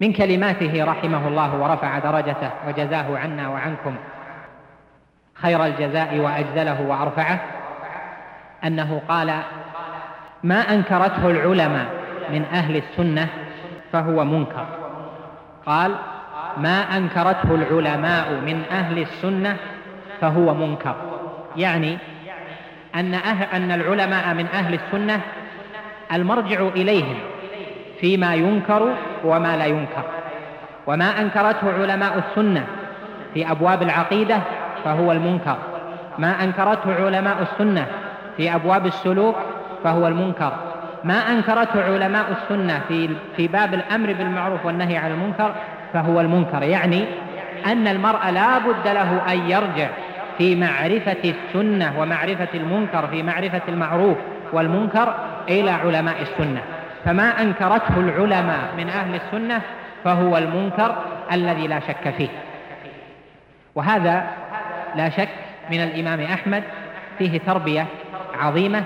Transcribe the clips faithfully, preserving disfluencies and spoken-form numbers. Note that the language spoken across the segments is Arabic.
من كلماته رحمه الله ورفع درجته وجزاه عنا وعنكم خير الجزاء وأجزله وأرفعه أنه قال: ما أنكرته العلماء من أهل السنة فهو منكر. قال: ما أنكرته العلماء من أهل السنة فهو منكر، يعني أن, أهل أن العلماء من أهل السنة المرجع إليهم فيما ينكر وما لا ينكر، وما أنكرته علماء السنة في أبواب العقيدة فهو المنكر، ما أنكرته علماء السنة في أبواب السلوك فهو المنكر، ما أنكرته علماء السنة في, في باب الأمر بالمعروف والنهي عن المنكر فهو المنكر. يعني أن المرء لا بد له أن يرجع في معرفة السنة ومعرفة المنكر، في معرفة المعروف والمنكر، إلى علماء السنة. فما أنكرته العلماء من أهل السنة فهو المنكر الذي لا شك فيه. وهذا لا شك من الإمام أحمد فيه تربية عظيمة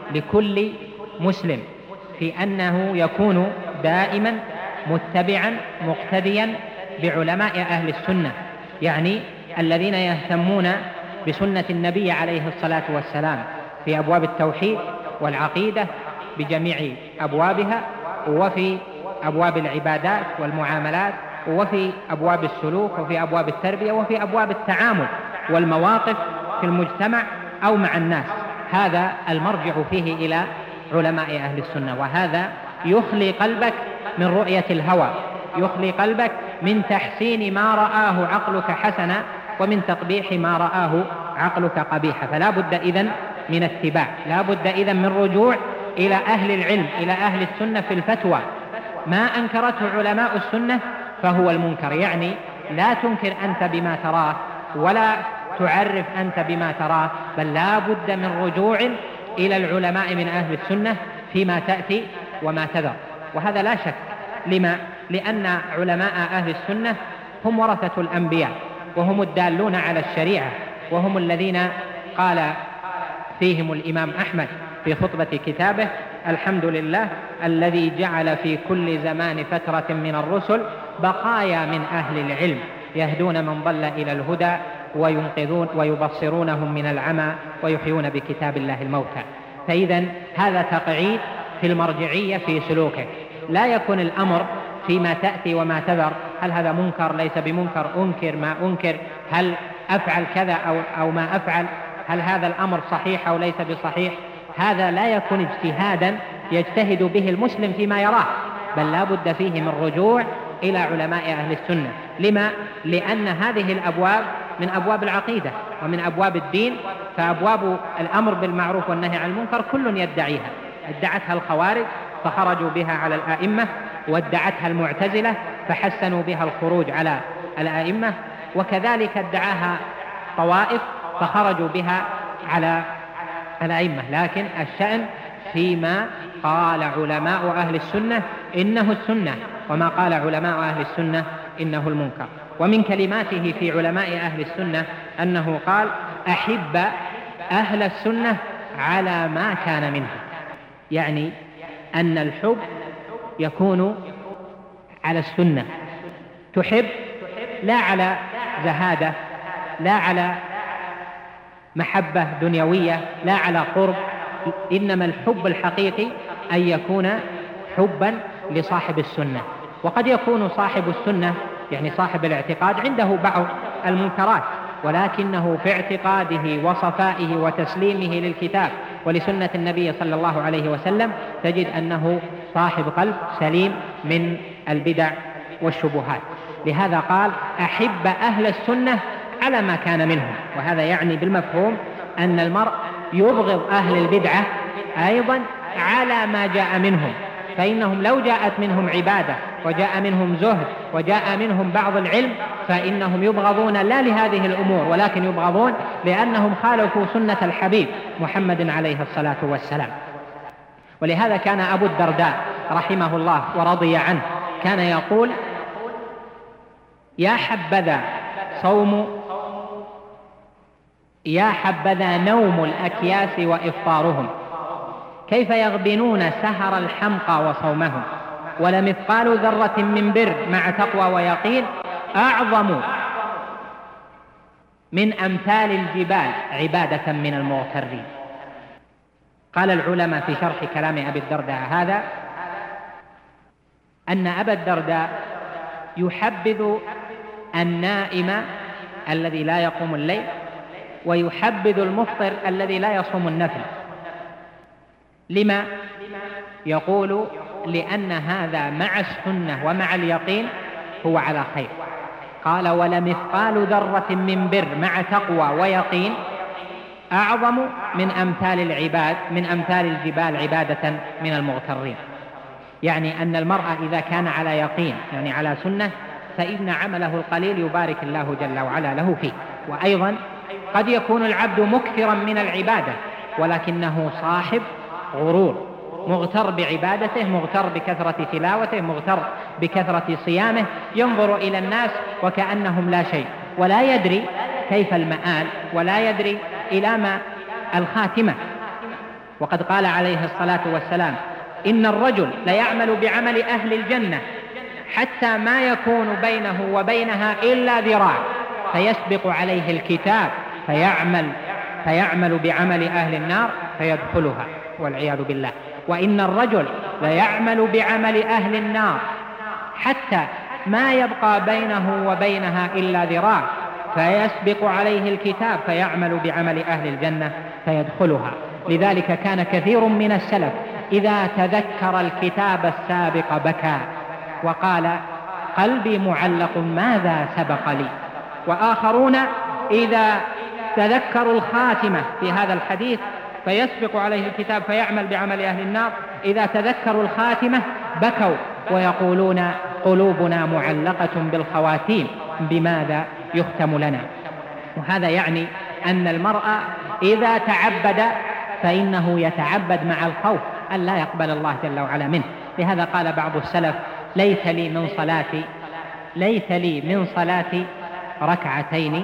لكل مسلم، في أنه يكون دائما متبعا مقتديا بعلماء أهل السنة، يعني الذين يهتمون بسنة النبي عليه الصلاة والسلام في أبواب التوحيد والعقيدة بجميع أبوابها، وفي أبواب العبادات والمعاملات، وفي أبواب السلوك، وفي أبواب التربية، وفي أبواب التعامل والمواقف في المجتمع أو مع الناس. هذا المرجع فيه إلى علماء أهل السنة، وهذا يخلي قلبك من رؤية الهوى، يخلي قلبك من تحسين ما رآه عقلك حسنا ومن تقبيح ما رآه عقلك قبيحا. فلا بد إذن من اتباع، لا بد إذن من رجوع إلى أهل العلم، إلى أهل السنة في الفتوى. ما أنكرته علماء السنة فهو المنكر، يعني لا تنكر أنت بما تراه ولا تعرف أنت بما تراه، بل لا بد من رجوع إلى العلماء من أهل السنة فيما تأتي وما تذر. وهذا لا شك. لما؟ لأن علماء أهل السنة هم ورثة الأنبياء، وهم الدالون على الشريعة، وهم الذين قال فيهم الإمام أحمد في خطبة كتابه: الحمد لله الذي جعل في كل زمان فترة من الرسل بقايا من أهل العلم يهدون من ضل إلى الهدى وينقذون ويبصرونهم من العمى ويحيون بكتاب الله الموتى. فإذا هذا تقعيد في المرجعية في سلوكك، لا يكون الأمر فيما تأتي وما تذر: هل هذا منكر ليس بمنكر، أنكر ما أنكر، هل أفعل كذا أو, أو ما أفعل، هل هذا الأمر صحيح أو ليس بصحيح. هذا لا يكون اجتهادا يجتهد به المسلم فيما يراه، بل لا بد فيه من رجوع إلى علماء أهل السنة. لما؟ لأن هذه الأبواب من أبواب العقيدة ومن أبواب الدين، فأبواب الأمر بالمعروف والنهي عن المنكر كل يدعيها. ادعتها الخوارج فخرجوا بها على الآئمة، وادعتها المعتزلة فحسنوا بها الخروج على الآئمة، وكذلك ادعاها طوائف فخرجوا بها على الأئمة. لكن الشأن فيما قال علماء أهل السنة إنه السنة، وما قال علماء أهل السنة إنه المنكر. ومن كلماته في علماء أهل السنة أنه قال: أحب أهل السنة على ما كان منه، يعني أن الحب يكون على السنة، تحب لا على زهادة، لا على محبة دنيوية، لا على قرب، إنما الحب الحقيقي أن يكون حبا لصاحب السنة. وقد يكون صاحب السنة يعني صاحب الاعتقاد عنده بعض المنكرات، ولكنه في اعتقاده وصفائه وتسليمه للكتاب ولسنة النبي صلى الله عليه وسلم تجد أنه صاحب قلب سليم من البدع والشبهات. لهذا قال: أحب أهل السنة على ما كان منهم. وهذا يعني بالمفهوم أن المرء يبغض أهل البدعة أيضا على ما جاء منهم، فإنهم لو جاءت منهم عبادة وجاء منهم زهد وجاء منهم بعض العلم فإنهم يبغضون لا لهذه الأمور، ولكن يبغضون لأنهم خالفوا سنة الحبيب محمد عليه الصلاة والسلام. ولهذا كان أبو الدرداء رحمه الله ورضي عنه كان يقول: يا حبذا صوم يا حبذا نوم الأكياس وإفطارهم، كيف يغبنون سهر الحمقى وصومهم. ولمثقال ذرة من بر مع تقوى ويقين أعظم من أمثال الجبال عبادة من المغترين. قال العلماء في شرح كلام أبي الدرداء هذا أن أبا الدرداء يحبذ النائم الذي لا يقوم الليل ويحبذ المفطر الذي لا يصوم النفل. لما؟ يقول لأن هذا مع السنة ومع اليقين هو على خير. قال ولمثقال ذرة من بر مع تقوى ويقين أعظم من أمثال العباد من أمثال الجبال عبادة من المغترين. يعني أن المرء إذا كان على يقين يعني على سنة فإن عمله القليل يبارك الله جل وعلا له فيه. وأيضا قد يكون العبد مكثرا من العبادة ولكنه صاحب غرور، مغتر بعبادته، مغتر بكثرة تلاوته، مغتر بكثرة صيامه، ينظر إلى الناس وكأنهم لا شيء ولا يدري كيف المآل ولا يدري إلى ما الخاتمة. وقد قال عليه الصلاة والسلام إن الرجل ليعمل بعمل أهل الجنة حتى ما يكون بينه وبينها إلا ذراع فيسبق عليه الكتاب فيعمل فيعمل بعمل أهل النار فيدخلها والعياذ بالله. وإن الرجل ليعمل بعمل أهل النار حتى ما يبقى بينه وبينها إلا ذراع فيسبق عليه الكتاب فيعمل بعمل أهل الجنة فيدخلها. لذلك كان كثير من السلف إذا تذكر الكتاب السابق بكى وقال قلبي معلق ماذا سبق لي. وآخرون إذا تذكروا الخاتمة في هذا الحديث فيسبق عليه الكتاب فيعمل بعمل أهل النار، إذا تذكروا الخاتمة بكوا ويقولون قلوبنا معلقة بالخواتيم بماذا يختم لنا. وهذا يعني أن المرء إذا تعبد فإنه يتعبد مع الخوف أن لا يقبل الله جل وعلا منه. لهذا قال بعض السلف ليت لي من صلاتي ليت لي من صلاتي ركعتين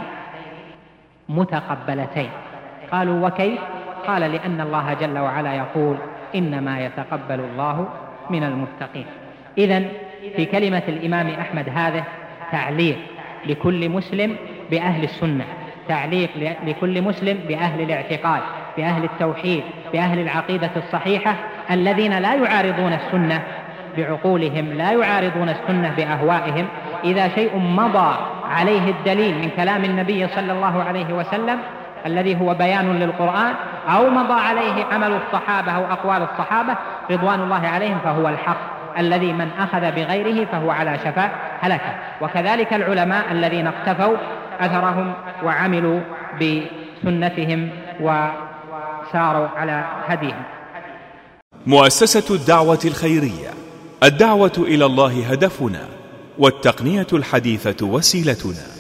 متقبلتين. قالوا وكيف؟ قال لأن الله جل وعلا يقول إنما يتقبل الله من المتقين. إذن في كلمة الإمام أحمد هذا تعليق لكل مسلم بأهل السنة، تعليق لكل مسلم بأهل الاعتقاد، بأهل التوحيد، بأهل العقيدة الصحيحة الذين لا يعارضون السنة بعقولهم، لا يعارضون السنة بأهوائهم. إذا شيء مضى عليه الدليل من كلام النبي صلى الله عليه وسلم الذي هو بيان للقرآن أو مضى عليه عمل الصحابة أو أقوال الصحابة رضوان الله عليهم فهو الحق الذي من أخذ بغيره فهو على شفا هلكة. وكذلك العلماء الذين اقتفوا أثرهم وعملوا بسنتهم وساروا على هديهم. مؤسسة الدعوة الخيرية، الدعوة إلى الله هدفنا والتقنية الحديثة وسيلتنا.